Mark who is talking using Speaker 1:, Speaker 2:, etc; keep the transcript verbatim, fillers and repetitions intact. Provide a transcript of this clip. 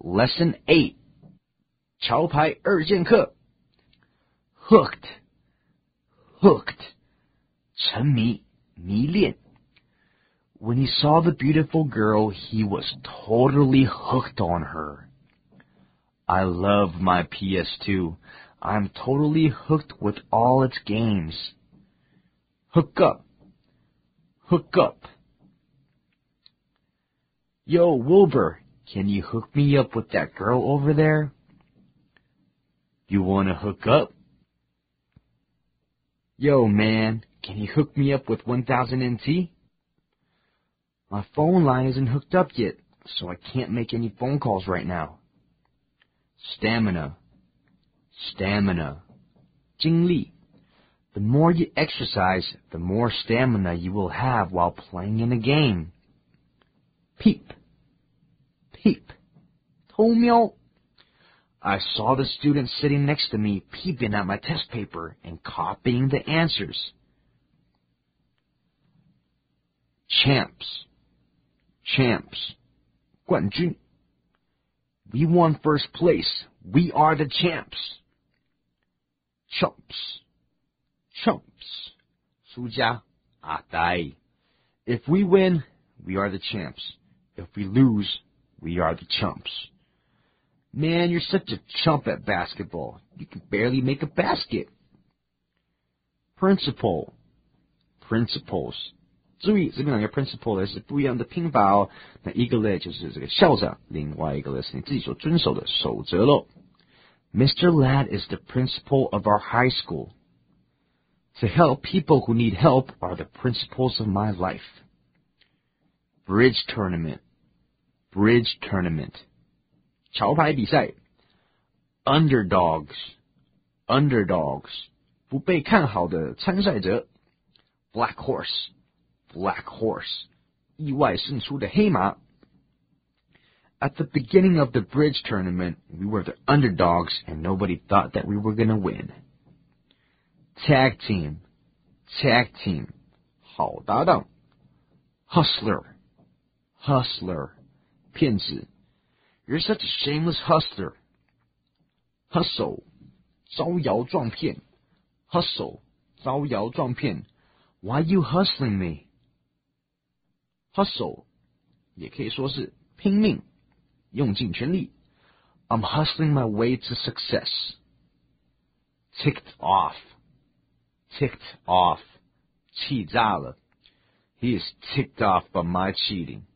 Speaker 1: Lesson eight. 桥牌二剑客 Hooked, hooked. 沉迷，迷恋。When he saw the beautiful girl, he was totally hooked on her. I love my P S two. I'm totally hooked with all its games. Hook up, hook up. Yo, Wilbur, can you hook me up with that girl over there? You wanna hook up? Yo, man, can you hook me up with one thousand N T? My phone line isn't hooked up yet, so I can't make any phone calls right now. Stamina, stamina, 精力. The more you exercise, the more stamina you will have while playing in a game. Peep, peep, 偷瞄. I saw the student sitting next to me peeping at my test paper and copying the answers. Champs, champs, 冠军. We won first place. We are the champs. Chumps, chumps, 输家，阿呆. If we win, we are the champs. If we lose, we are the chumps. Man, you're such a chump at basketball. You can barely make a basket. Principle, principles. 注意，这边两个 principle 呢是不一样的拼法哦。那一个呢就是这个校长，另外一个呢是你自己所遵守的守则喽。Mister Ladd is the principal of our high school. To help people who need help are the principles of my life. Bridge tournament, bridge tournament. 桥牌比赛 Underdogs, underdogs. 不被看好的参赛者 Black horse, black horse. 意外胜出的黑马 At the beginning of the bridge tournament, we were the underdogs and nobody thought that we were going to win. Tag team, tag team. 好搭档 Hustler, hustler. 骗子 You're such a shameless hustler. Hustle, 招摇撞骗 Hustle, 招摇撞骗 Why you hustling me? Hustle, 也可以说是拼命用尽全力 I'm hustling my way to success. Ticked off, ticked off. 气炸了 He is ticked off by my cheating.